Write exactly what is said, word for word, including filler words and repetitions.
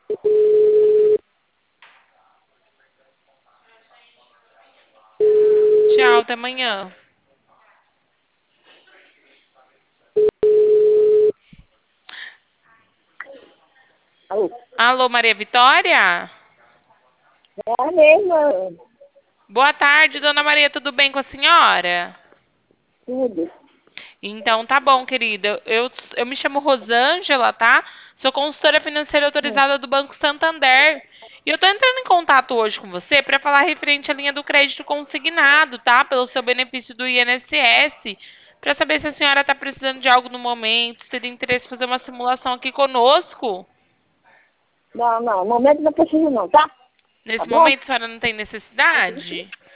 Tchau, até amanhã. Alô? Alô, Maria Vitória? É a mesma. Boa tarde, dona Maria, tudo bem com a senhora? Tudo. Então, tá bom, querida. Eu, eu me chamo Rosângela, tá? Sou consultora financeira Hum. autorizada do Banco Santander. E eu tô entrando em contato hoje com você para falar referente à linha do crédito consignado, tá? Pelo seu benefício do I N S S. Para saber se a senhora tá precisando de algo no momento, se teria interesse em fazer uma simulação aqui conosco. Não, não, no momento não preciso não, tá? Tá Nesse bom? momento, a senhora não tem necessidade?